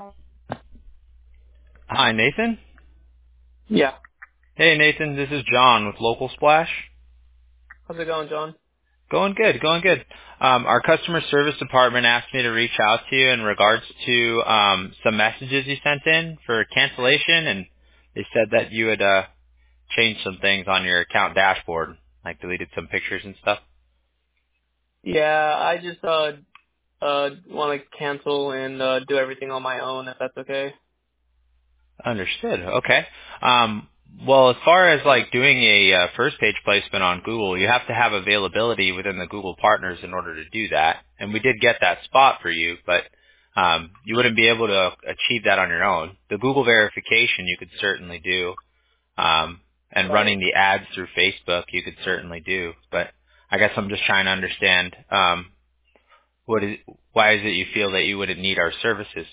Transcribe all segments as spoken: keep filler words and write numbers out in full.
Hi, Nathan. Yeah. Hey, Nathan. This is John with Local Splash. How's it going, John? Going good, going good. Um, our customer service department asked me to reach out to you in regards to um, some messages you sent in for cancellation, and they said that you had uh, changed some things on your account dashboard, like deleted some pictures and stuff. Yeah, I just uh uh want to cancel and uh do everything on my own, if that's okay. Understood. Okay. Um, well, as far as like doing a uh, first page placement on Google, you have to have availability within the Google partners in order to do that. And we did get that spot for you, but um, you wouldn't be able to achieve that on your own. The Google verification you could certainly do, um, and Right. running the ads through Facebook you could certainly do. But I guess I'm just trying to understand um, what is why is it you feel that you wouldn't need our services?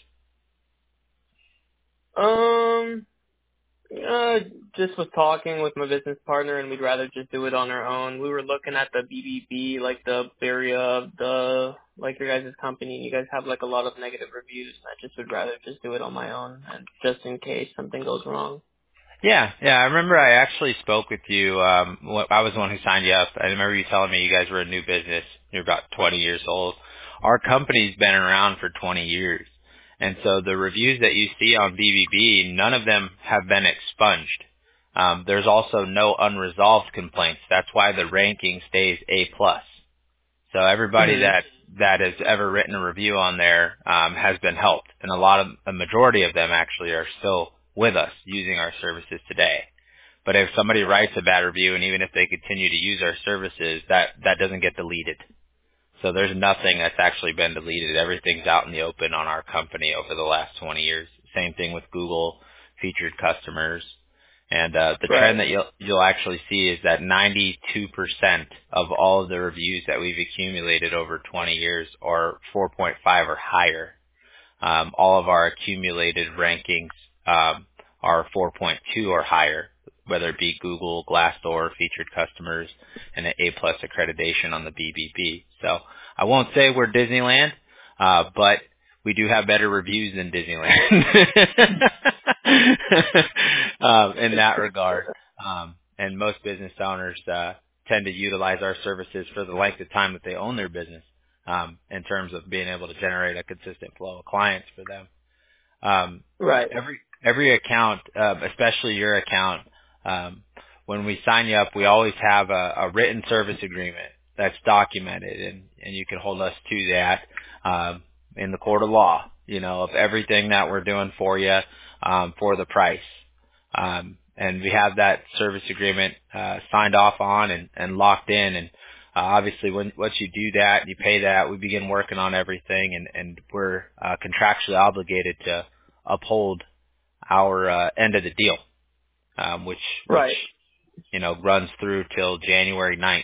Um, uh, just was talking with my business partner, and we'd rather just do it on our own. We were looking at the B B B, like the area of the like your guys' company. And you guys have like a lot of negative reviews. And I just would rather just do it on my own, and just in case something goes wrong. Yeah, yeah. I remember I actually spoke with you. Um, wh- I was the one who signed you up. I remember you telling me you guys were a new business. You're about twenty years old. Our company's been around for twenty years. And so the reviews that you see on B B B, none of them have been expunged. Um, there's also no unresolved complaints. That's why the ranking stays A plus. So everybody Mhm. that that has ever written a review on there um, has been helped, and a lot of a majority of them actually are still with us using our services today. But if somebody writes a bad review, and even if they continue to use our services, that that doesn't get deleted. So there's nothing that's actually been deleted. Everything's out in the open on our company over the last twenty years. Same thing with Google featured customers. And uh, the trend Right. that you'll you'll actually see is that ninety-two percent of all of the reviews that we've accumulated over twenty years are four point five or higher. Um, all of our accumulated rankings um, are four point two or higher, whether it be Google, Glassdoor, featured customers, and an A plus accreditation on the B B B. So I won't say we're Disneyland, uh, but we do have better reviews than Disneyland um, in that regard. Um, and most business owners uh, tend to utilize our services for the length of time that they own their business, um, in terms of being able to generate a consistent flow of clients for them. Um, Right. every every account, um, especially your account, um, when we sign you up, we always have a, a written service agreement that's documented, and, and you can hold us to that um, in the court of law. You know, of everything that we're doing for you um, for the price. Um, and we have that service agreement uh, signed off on and, and locked in. And uh, obviously, when once you do that, you pay that, we begin working on everything, and, and we're uh, contractually obligated to uphold our uh, end of the deal, um, which which Right. you know runs through till January ninth.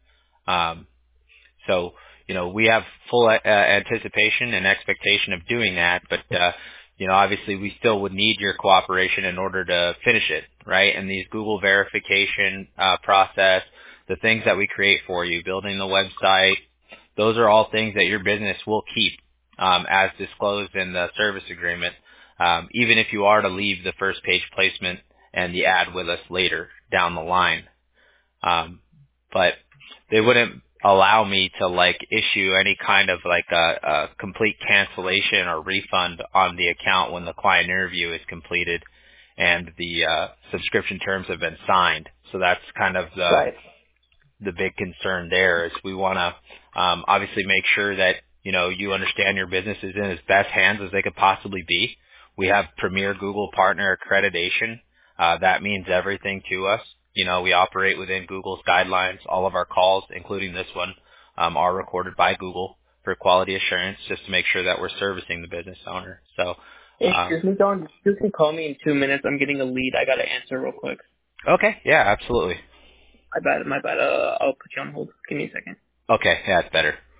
Um, so, you know, we have full uh, anticipation and expectation of doing that, but, uh, you know, obviously we still would need your cooperation in order to finish it, right? And these Google verification uh, process, the things that we create for you, building the website, those are all things that your business will keep um, as disclosed in the service agreement, um, even if you are to leave the first page placement and the ad with us later down the line. Um, but they wouldn't allow me to like issue any kind of like a, a complete cancellation or refund on the account when the client interview is completed and the uh, subscription terms have been signed. So that's kind of the Right. the big concern there is we want to um, obviously make sure that you know you understand your business is in as best hands as they could possibly be. We have premier Google partner accreditation. Uh, that means everything to us. You know, we operate within Google's guidelines. All of our calls, including this one, um, are recorded by Google for quality assurance, just to make sure that we're servicing the business owner. So, um, Excuse me, John. You can call me in two minutes. I'm getting a lead. I gotta answer real quick. okay, yeah, absolutely. My bad. My bad. Uh, I'll put you on hold. Give me a second. Okay, yeah, it's better.